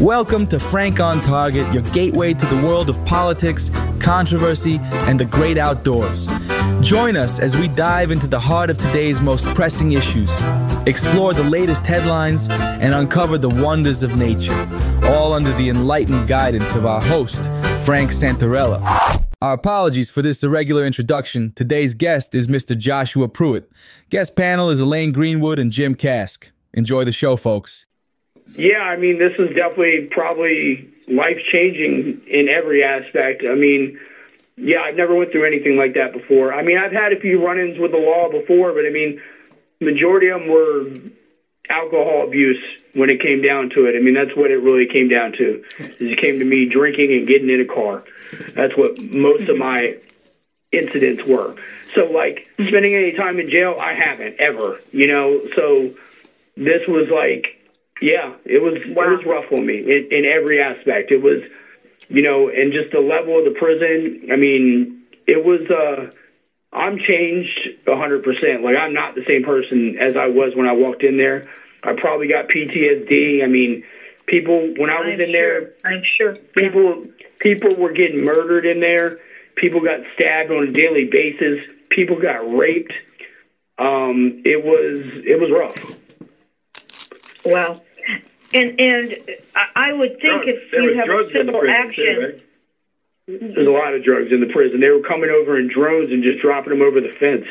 Welcome to Frank on Target, your gateway to the world of politics, controversy, and the great outdoors. Join us as we dive into the heart of today's most pressing issues, explore the latest headlines, and uncover the wonders of nature, all under the enlightened guidance of our host, Frank Santarella. Our apologies for this irregular introduction. Today's guest is Mr. Joshua Pruitt. Guest panel is Elaine Greenwood and Jim Kask. Enjoy the show, folks. Yeah, I mean, this is definitely probably life-changing in every aspect. I mean, yeah, I've never went through anything like that before. I mean, I've had a few run-ins with the law before, but I mean, majority of them were alcohol abuse when it came down to it. I mean, that's what it really came down to. It came to me drinking and getting in a car. That's what most of my incidents were. So, like, spending any time in jail, I haven't, ever, you know? So this was like, yeah, it was rough on me in every aspect. It was, you know, and just the level of the prison, I mean, it was, I'm changed 100%. Like, I'm not the same person as I was when I walked in there. I probably got PTSD. I mean, people, when I was in there, I'm sure. People were getting murdered in there. People got stabbed on a daily basis. People got raped. It was rough. Wow. And I would think if you have a civil action... There's a lot of drugs in the prison. They were coming over in drones and just dropping them over the fence.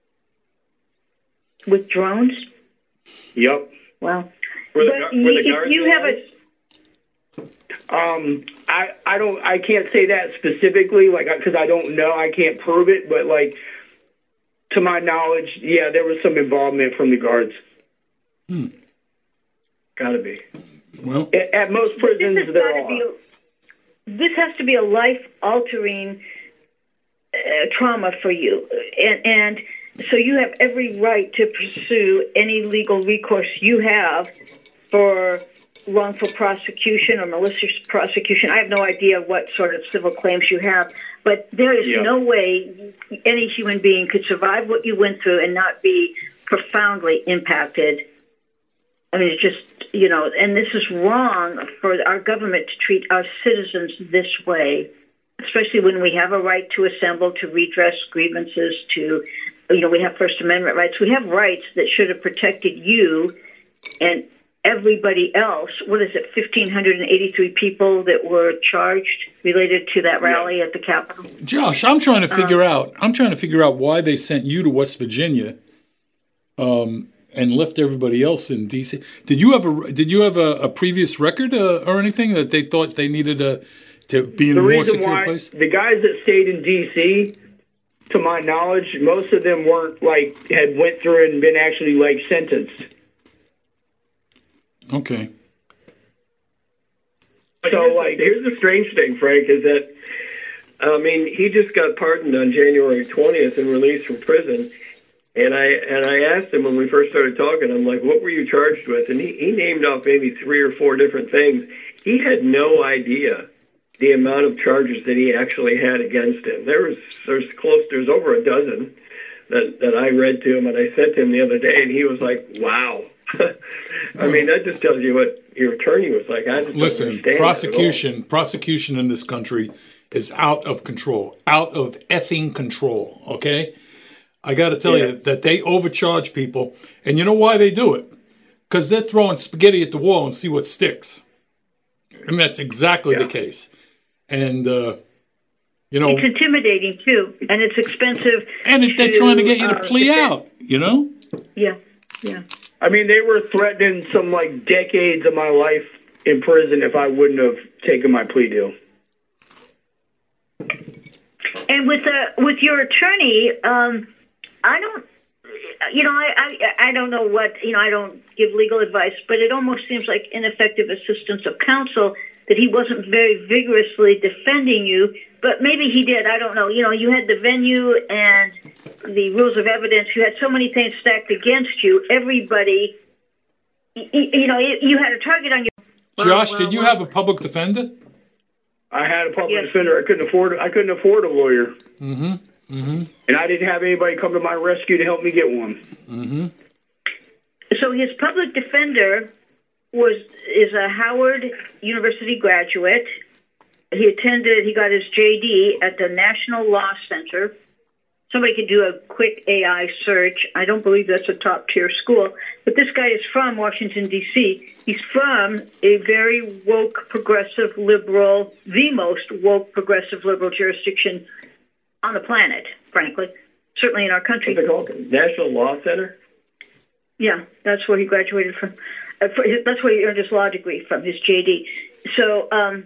With drones? Yep. Wow. If you have a... I can't say that specifically, like, because I don't know. I can't prove it, but, like, to my knowledge, yeah, there was some involvement from the guards. Gotta be. Well, at most prisons, there are. This has to be a life-altering trauma for you, and so you have every right to pursue any legal recourse you have for wrongful prosecution or malicious prosecution. I have no idea what sort of civil claims you have, but there is no way any human being could survive what you went through and not be profoundly impacted. I mean, it's just, you know, and this is wrong for our government to treat our citizens this way, especially when we have a right to assemble, to redress grievances, to, you know, we have First Amendment rights. We have rights that should have protected you and everybody else. What is it, 1,583 people that were charged related to that rally at the Capitol? Josh, I'm trying to figure out why they sent you to West Virginia. And left everybody else in D.C. Did you have a previous record or anything that they thought they needed to be in a more secure place? The guys that stayed in D.C., to my knowledge, most of them weren't, like, had went through it and been actually, like, sentenced. Okay. So, like, here's the strange thing, Frank, is that, I mean, he just got pardoned on January 20th and released from prison. And I asked him when we first started talking, I'm like, what were you charged with? And he named off maybe 3 or 4 different things. He had no idea the amount of charges that he actually had against him. There's over a dozen that I read to him and I sent him the other day, and he was like, wow. I mean, that just tells you what your attorney was like. Listen, prosecution in this country is out of control, out of effing control, okay? I got to tell you that they overcharge people, and you know why they do it? Because they're throwing spaghetti at the wall and see what sticks. And that's exactly the case. And, you know... It's intimidating, too, and it's expensive. And they're trying to get you to plea out, you know? Yeah. I mean, they were threatening some, like, decades of my life in prison if I wouldn't have taken my plea deal. And with your attorney... I don't know what, you know, I don't give legal advice, but it almost seems like ineffective assistance of counsel that he wasn't very vigorously defending you, but maybe he did. I don't know. You know, you had the venue and the rules of evidence. You had so many things stacked against you. Everybody, you know, you had a target on you. Josh, did you have a public defender? I had a public defender. I couldn't afford a lawyer. Mm-hmm. Mm-hmm. And I didn't have anybody come to my rescue to help me get one. Mm-hmm. So his public defender is a Howard University graduate. He got his JD at the National Law Center. Somebody could do a quick AI search. I don't believe that's a top-tier school. But this guy is from Washington, D.C. He's from a very woke, progressive, liberal, the most woke, progressive, liberal jurisdiction on the planet, frankly. Certainly in our country. What's it called? National Law Center? Yeah, that's where he graduated from. That's where he earned his law degree from, his JD. So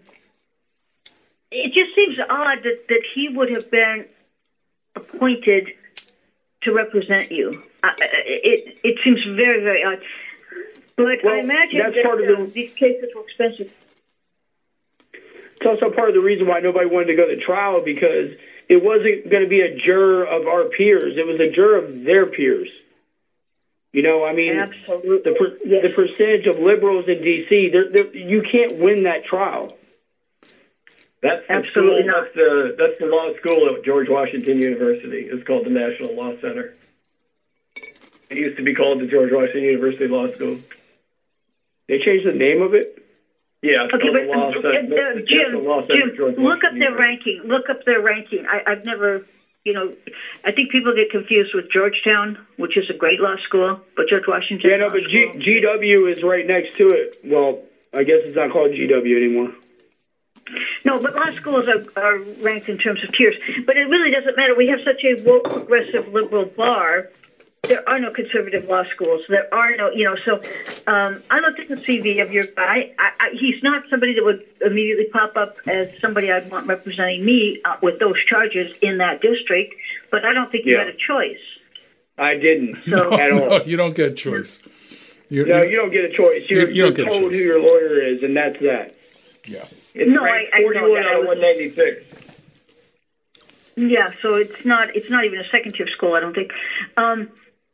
it just seems odd that he would have been appointed to represent you. It seems very, very odd. But I imagine that these cases were expensive. It's also part of the reason why nobody wanted to go to trial, because it wasn't going to be a juror of our peers. It was a juror of their peers. You know, I mean, absolutely. The percentage of liberals in D.C., you can't win that trial. That's absolutely not. That's the law school at George Washington University. It's called the National Law Center. It used to be called the George Washington University Law School. They changed the name of it? Yeah. Okay, but Jim, look up their ranking. Look up their ranking. I've never, I think people get confused with Georgetown, which is a great law school, but George Washington. Yeah, no, but GW is right next to it. Well, I guess it's not called GW anymore. No, but law schools are ranked in terms of tiers. But it really doesn't matter. We have such a woke, progressive, liberal bar. There are no conservative law schools. There are no, so I looked at the CV of your guy. He's not somebody that would immediately pop up as somebody I'd want representing me with those charges in that district, but I don't think you had a choice. I didn't at all. No, you don't get a choice. You don't get a choice. You're told who your lawyer is, and that's that. Yeah. It's ranked 41 out of 196. Yeah, so it's not even a second-tier school, I don't think. And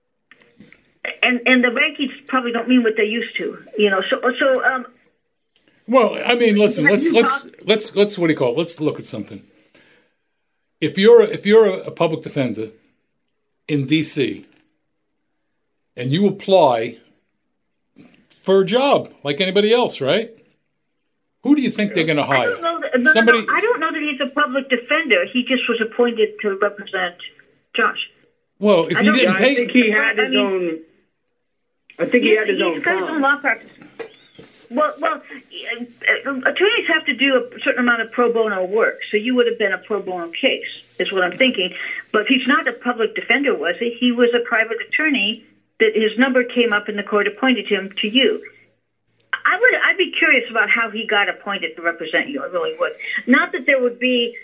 the rankings probably don't mean what they used to, Well, I mean, listen. Let's what do you call it? Let's look at something. If you're a public defender in D.C. and you apply for a job like anybody else, right? Who do you think they're going to hire? I don't know that he's a public defender. He just was appointed to represent Josh. Well, if you didn't pay, I think he had his own. I think he had his own. He's got his own law practice. Well, attorneys have to do a certain amount of pro bono work, so you would have been a pro bono case, is what I'm thinking. But he's not a public defender, was he? He was a private attorney that his number came up and the court appointed him to you. I'd be curious about how he got appointed to represent you. I really would. Not that there would be,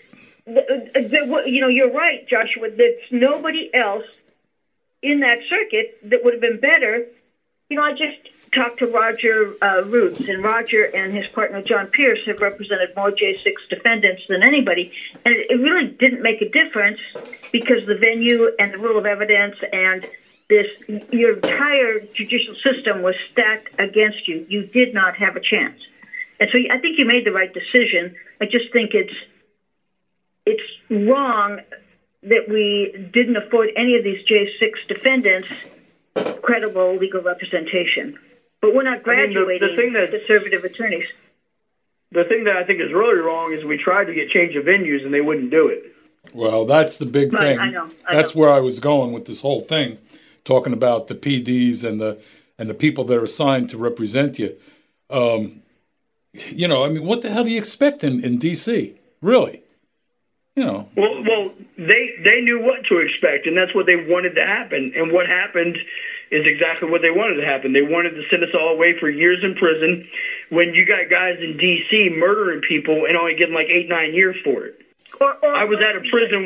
you're right, Joshua. There's nobody else in that circuit that would have been better. I just talked to Roger Roots, and Roger and his partner John Pierce have represented more J6 defendants than anybody, and it really didn't make a difference because the venue and the rule of evidence and your entire judicial system was stacked against you. You did not have a chance. And so I think you made the right decision. I just think it's wrong that we didn't afford any of these J6 defendants credible legal representation. But we're not graduating conservative attorneys. The thing that I think is really wrong is we tried to get change of venues and they wouldn't do it. Well, that's the big thing. I know. That's where I was going with this whole thing. Talking about the PDs and the people that are assigned to represent you. I mean, what the hell do you expect in D.C.? Really? Well, they knew what to expect, and that's what they wanted to happen. And what happened is exactly what they wanted to happen. They wanted to send us all away for years in prison when you got guys in D.C. murdering people and only getting like 8-9 years for it. I was at a prison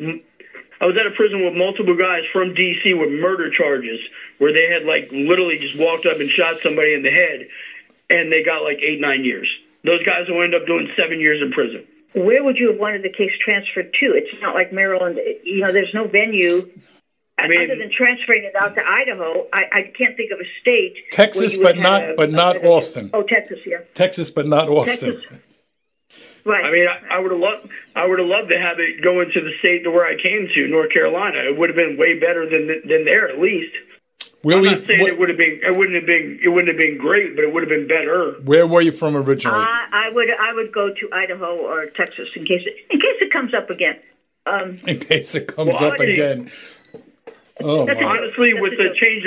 with multiple guys from D.C. with murder charges where they had literally just walked up and shot somebody in the head, and they got 8-9 years. Those guys will end up doing 7 years in prison. Where would you have wanted the case transferred to? It's not like Maryland. There's no venue. Other than transferring it out to Idaho, I can't think of a state. Texas, but not Austin. Oh, Texas, yeah. Texas, but not Austin. Texas. Right. I mean, I would have loved to have it go into the state to where I came to, North Carolina. It would have been way better than there, at least. I'm not saying it wouldn't have been great, but it would have been better. Where were you from originally? I would go to Idaho or Texas in case it comes up again. In case it comes up again. Oh, honestly, with the change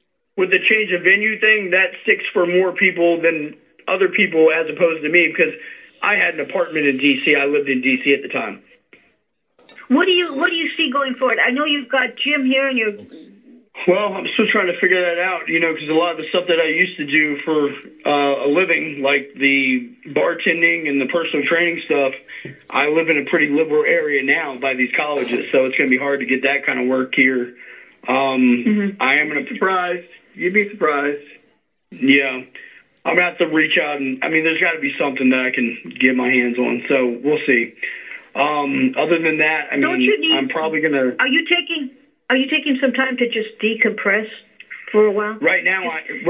of venue thing, that sticks for more people than other people as opposed to me, because I had an apartment in D.C. I lived in D.C. at the time. What do you see going forward? I know you've got Jim here, and you're. Well, I'm still trying to figure that out, because a lot of the stuff that I used to do for a living, like the bartending and the personal training stuff, I live in a pretty liberal area now by these colleges, so it's going to be hard to get that kind of work here. I am going to surprised. You'd be surprised. Yeah. I'm going to have to reach out, and there's got to be something that I can get my hands on, so we'll see. Other than that, I'm probably going to... Are you taking some time to just decompress for a while? Right now,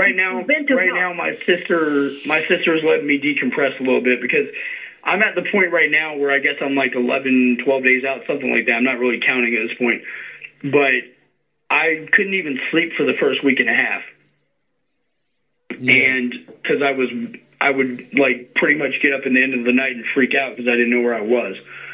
my sister's letting me decompress a little bit, because I'm at the point right now where I guess I'm like 11, 12 days out, something like that. I'm not really counting at this point, but I couldn't even sleep for the first week and a half. Yeah. And because I would like pretty much get up in the end of the night and freak out because I didn't know where I was.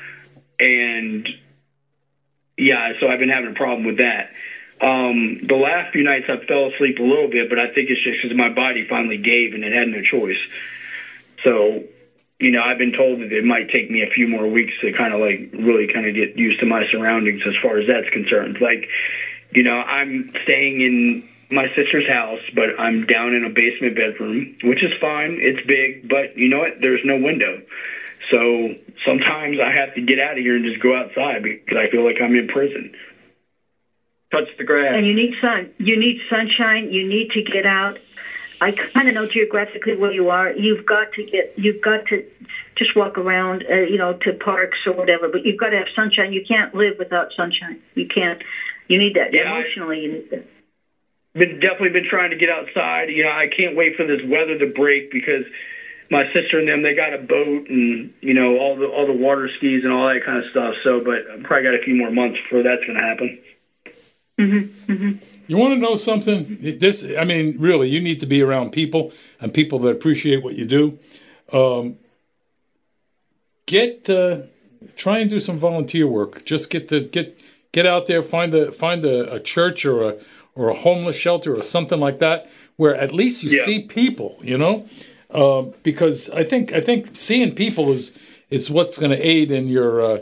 And yeah, so I've been having a problem with that. The last few nights I fell asleep a little bit, but I think it's just because my body finally gave and it had no choice. So, I've been told that it might take me a few more weeks to kind of like really kind of get used to my surroundings as far as that's concerned. Like, I'm staying in my sister's house, but I'm down in a basement bedroom, which is fine. It's big, but you know what? There's no window. So sometimes I have to get out of here and just go outside because I feel like I'm in prison. Touch the grass. And you need sun. You need sunshine. You need to get out. I kind of know geographically where you are. You've got to just walk around, to parks or whatever, but you've got to have sunshine. You can't live without sunshine. You can't. You need that. Yeah, emotionally, you need that. Definitely been trying to get outside. I can't wait for this weather to break because my sister and them, they got a boat and, all the water skis and all that kind of stuff. So, but I probably got a few more months before that's going to happen. Mm-hmm. Mm-hmm. You want to know something? Really, you need to be around people and people that appreciate what you do. Try and do some volunteer work. Just get out there, find a church or a homeless shelter or something like that, where at least you see people, because I think seeing people is what's going to aid in your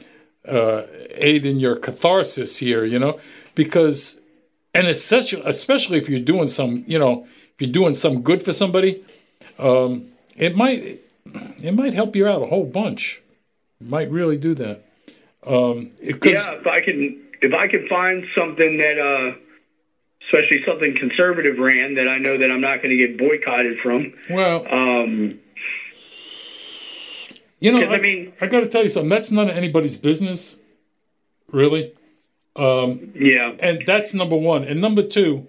catharsis here, because, and especially if you're doing some good for somebody, it might help you out a whole bunch. It might really do that. If I can find something that, especially something conservative ran that I know that I'm not going to get boycotted from. Well, I got to tell you something. That's none of anybody's business, really. And that's number one. And number two,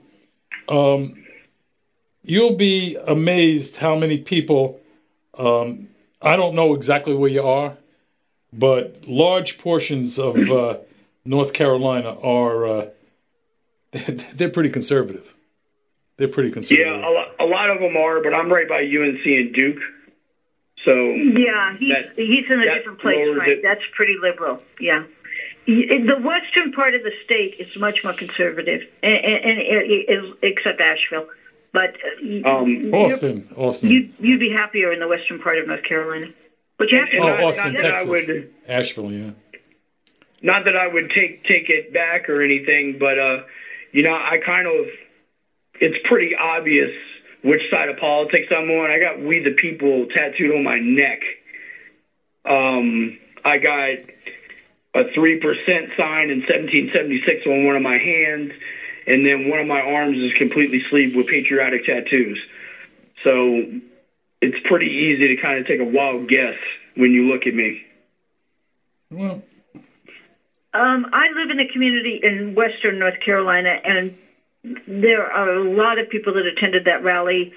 you'll be amazed how many people, I don't know exactly where you are, but large portions of North Carolina are, they're pretty conservative. They're pretty conservative. Yeah, a lot of them are, but I'm right by UNC and Duke. So yeah, he's in a different place, right? That's pretty liberal. Yeah. The western part of the state is much more conservative, and except Asheville. But Austin. You'd be happier in the western part of North Carolina. But you have to Austin, Texas, Asheville, yeah. Not that I would take it back or anything, but I kind of, it's pretty obvious which side of politics I'm on. I got "We the People" tattooed on my neck. I got a 3% sign in 1776 on one of my hands, and then one of my arms is completely sleeved with patriotic tattoos. So it's pretty easy to kind of take a wild guess when you look at me. Well, I live in a community in western North Carolina, and there are a lot of people that attended that rally.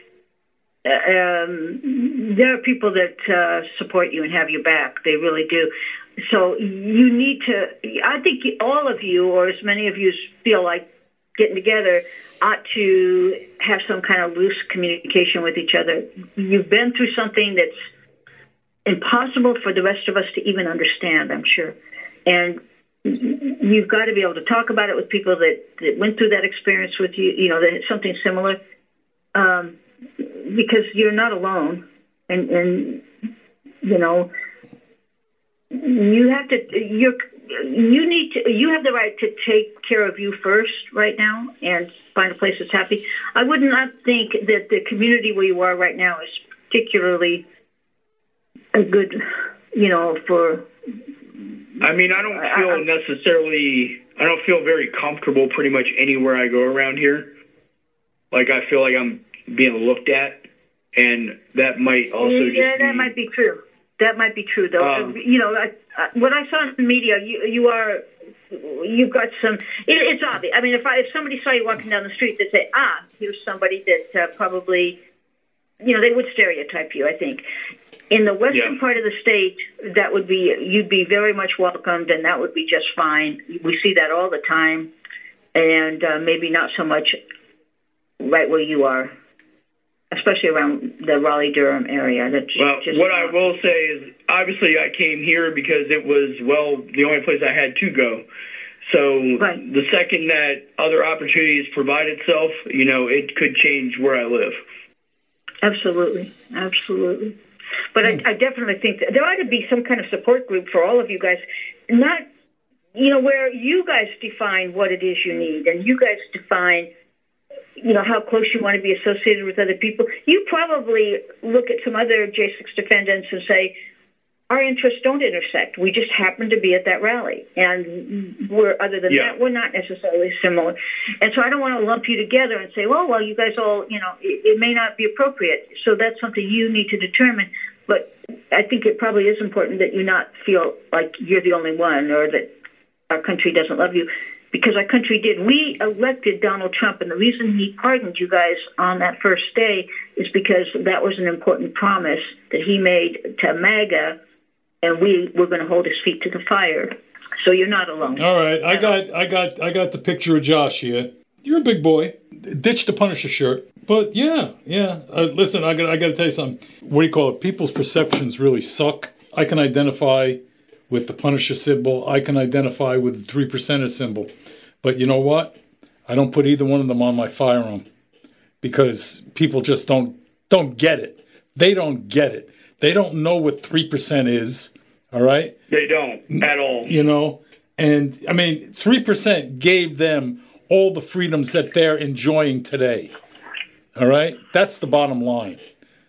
There are people that support you and have your back. They really do. So you need to, I think all of you, or as many of you feel like getting together ought to have some kind of loose communication with each other. You've been through something that's impossible for the rest of us to even understand, I'm sure. And you've got to be able to talk about it with people that went through that experience with you, you know, that it's something similar, because you're not alone. And you know, you have to, you have the right to take care of you first right now and find a place that's happy. I would not think that the community where you are right now is particularly a good, you know, for... I mean, I don't feel very comfortable pretty much anywhere I go around here. Like, I feel like I'm being looked at, and that might also that might be true. That might be true, though. You know, what I saw in the media, you've got some. It's obvious. I mean, if somebody saw you walking down the street, they'd say, here's somebody that probably, you know, they would stereotype you, I think. In the western part of the state, you'd be very much welcomed, and that would be just fine. We see that all the time, and maybe not so much right where you are, especially around the Raleigh-Durham area. What I will say is, obviously, I came here because it was, the only place I had to go. So the second that other opportunities provide itself, you know, it could change where I live. Absolutely. But I definitely think that there ought to be some kind of support group for all of you guys, not, you know, where you guys define what it is you need, and you guys define, you know, how close you want to be associated with other people. You probably look at some other J6 defendants and say, our interests don't intersect. We just happen to be at that rally. And other than that, we're not necessarily similar. And so I don't want to lump you together and say, well, you guys all, you know, it may not be appropriate. So that's something you need to determine. But I think it probably is important that you not feel like you're the only one or that our country doesn't love you. Because our country did. We elected Donald Trump, and the reason he pardoned you guys on that first day is because that was an important promise that he made to MAGA, and we were going to hold his feet to the fire. So you're not alone. All right, I got the picture of Josh here. You're a big boy. Ditch the Punisher shirt, but yeah. Listen, I got to tell you something. What do you call it? People's perceptions really suck. I can identify with the Punisher symbol. I can identify with the 3% symbol. But you know what? I don't put either one of them on my firearm because people just don't get it. They don't get it. They don't know what 3% is, all right? They don't at all. You know, and I mean, 3% gave them all the freedoms that they're enjoying today, all right? That's the bottom line,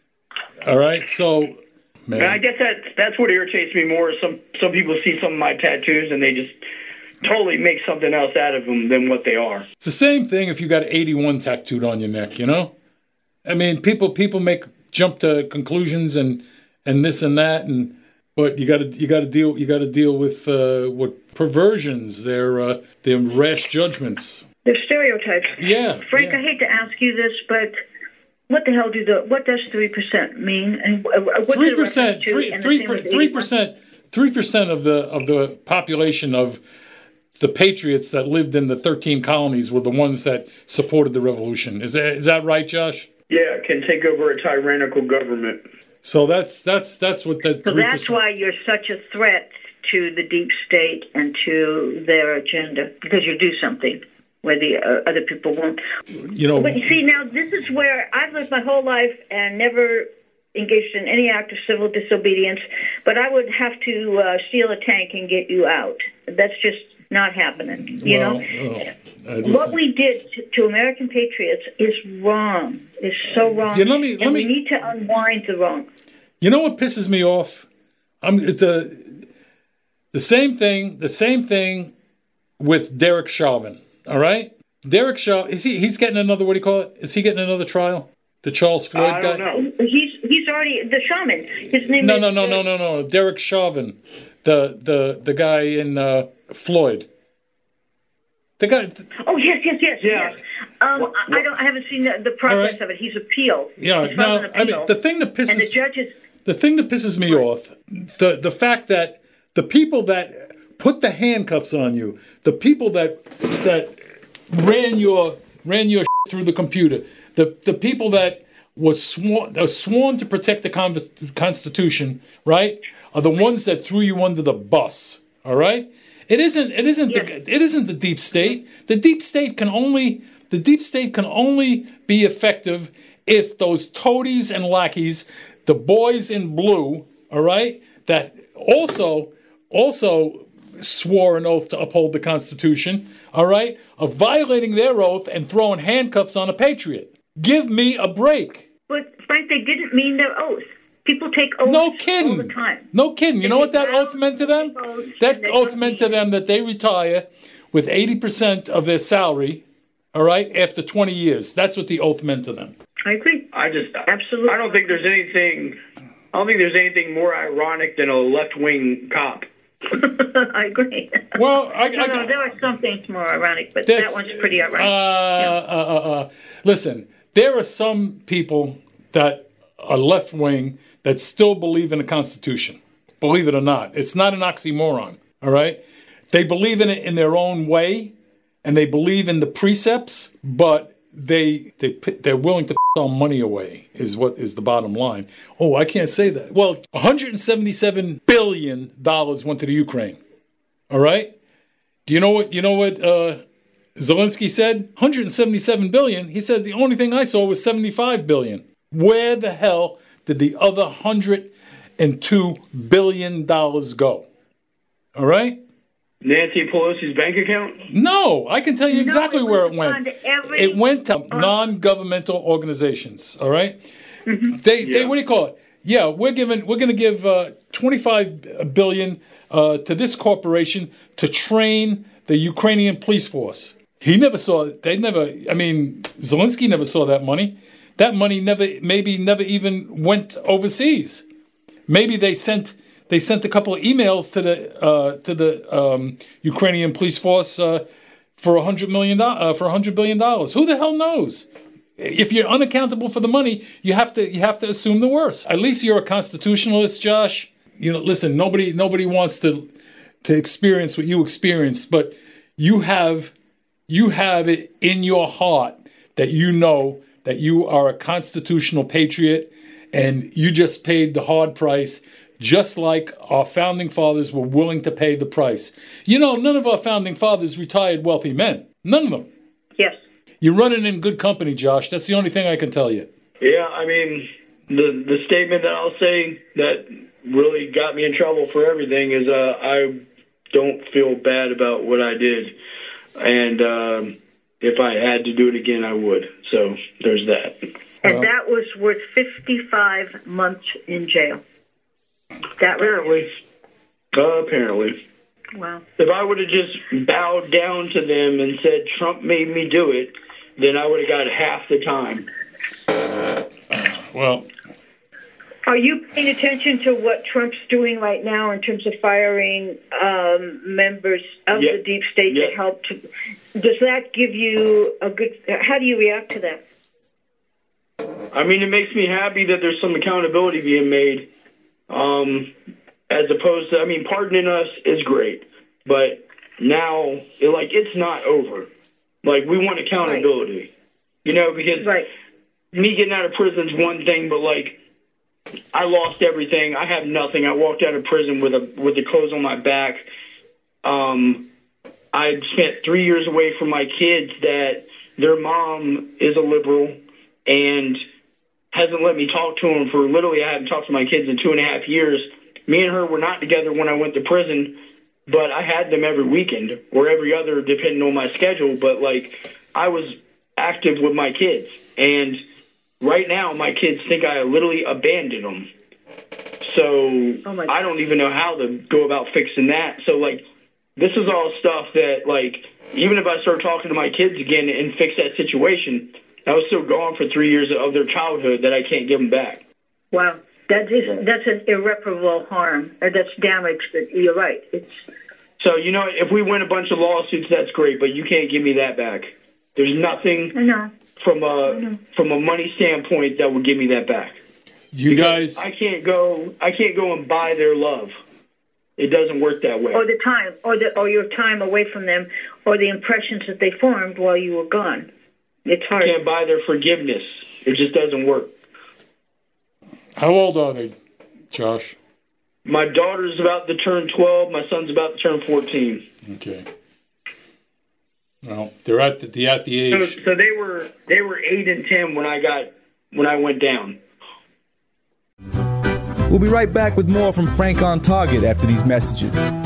all right? So... Man. I guess that's what irritates me more. Some people see some of my tattoos and they just totally make something else out of them than what they are. It's the same thing if you got 81 tattooed on your neck, you know? I mean, people jump to conclusions and this and that, but you got to deal with what perversions, their rash judgments. They're stereotypes. Yeah. Frank, I hate to ask you this, but what the hell what does 3% mean? And what's 3%, 3% of the population of the patriots that lived in the 13 colonies were the ones that supported the revolution. Is that right, Josh? Yeah, it can take over a tyrannical government. So that's what that 3%. So that's why you're such a threat to the deep state and to their agenda, because you do something where the other people won't. You know, but you see, now this is where I've lived my whole life and never engaged in any act of civil disobedience, but I would have to steal a tank and get you out. That's just not happening, you know? What we did to American patriots is wrong. It's so wrong. We need to unwind the wrong. You know what pisses me off? The same thing with Derek Chauvin. All right, Derek Chauvin, he's getting another, what do you call it? Is he getting another trial? The Charles Floyd guy? I don't know. He's already the shaman. His name is No. Derek Chauvin, the guy in Floyd. The guy. Oh yes. I haven't seen the progress of it. He's appealed. Yeah. Now, I mean, the thing that pisses me off, the fact that the people that put the handcuffs on you, the people that ran your through the computer. The people that was sworn to protect the Constitution, right, are the ones that threw you under the bus. All right. It isn't the deep state. The deep state can only be effective if those toadies and lackeys, the boys in blue, all right, that also swore an oath to uphold the Constitution, all right, are violating their oath and throwing handcuffs on a patriot. Give me a break. But, Frank, they didn't mean their oath. People take oaths all the time. No kidding. You know what that oath meant to them? That oath meant to them that they retire with 80% of their salary, all right, after 20 years. That's what the oath meant to them. I agree. Absolutely. I don't think there's anything more ironic than a left-wing cop. I agree. Well, no, there are some things more ironic, but that one's pretty ironic. Listen, there are some people that are left-wing that still believe in the Constitution. Believe it or not. It's not an oxymoron, all right? They believe in it in their own way, and they believe in the precepts, but they're willing to all money away is what is the bottom line. Oh, I can't say that. Well, $177 billion went to the Ukraine. All right? Do you know what Zelensky said? $177 billion. He said the only thing I saw was $75 billion. Where the hell did the other $102 billion go? All right? Nancy Pelosi's bank account? No, I can tell you exactly where it went. It went to non-governmental organizations. All right, they what do you call it? Yeah, we're going to give $25 billion to this corporation to train the Ukrainian police force. Zelensky never saw that money. That money never even went overseas. Maybe they sent a couple of emails to the Ukrainian police force for $100 billion. Who the hell knows? If you're unaccountable for the money, you have to assume the worst. At least you're a constitutionalist, Josh. You know, listen. Nobody wants to experience what you experienced, but you have it in your heart that you know that you are a constitutional patriot, and you just paid the hard price. Just like our founding fathers were willing to pay the price. You know, none of our founding fathers retired wealthy men. None of them. Yes. You're running in good company, Josh. That's the only thing I can tell you. Yeah, I mean, the statement that I'll say that really got me in trouble for everything is I don't feel bad about what I did. And if I had to do it again, I would. So there's that. And that was worth 55 months in jail. Apparently. Wow. If I would have just bowed down to them and said Trump made me do it, then I would have got half the time. Well. Are you paying attention to what Trump's doing right now in terms of firing members of the deep state that helped? Does that give you a good... How do you react to that? I mean, it makes me happy that there's some accountability being made. As opposed to, I mean, pardoning us is great, but now it's not over. Like, we want accountability, right. You know, because me getting out of prison is one thing, but I lost everything. I have nothing. I walked out of prison with the clothes on my back. I spent 3 years away from my kids that their mom is a liberal and hasn't let me talk to them for literally, I haven't talked to my kids in 2.5 years. Me and her were not together when I went to prison, but I had them every weekend or every other, depending on my schedule. But I was active with my kids. And right now, my kids think I literally abandoned them. So I don't even know how to go about fixing that. So this is all stuff that even if I start talking to my kids again and fix that situation, I was still gone for 3 years of their childhood that I can't give them back. Wow. That's an irreparable harm. That's damage. You're right. So, if we win a bunch of lawsuits, that's great, but you can't give me that back. There's nothing from a money standpoint that would give me that back. Guys, I can't go and buy their love. It doesn't work that way. Or the time, or your time away from them, or the impressions that they formed while you were gone. It's hard. You can't buy their forgiveness. It just doesn't work. How old are they, Josh? My daughter's about to turn 12. My son's about to turn 14. Okay. Well, they're at the age. So they were 8 and 10 when I went down. We'll be right back with more from Frank on Target after these messages.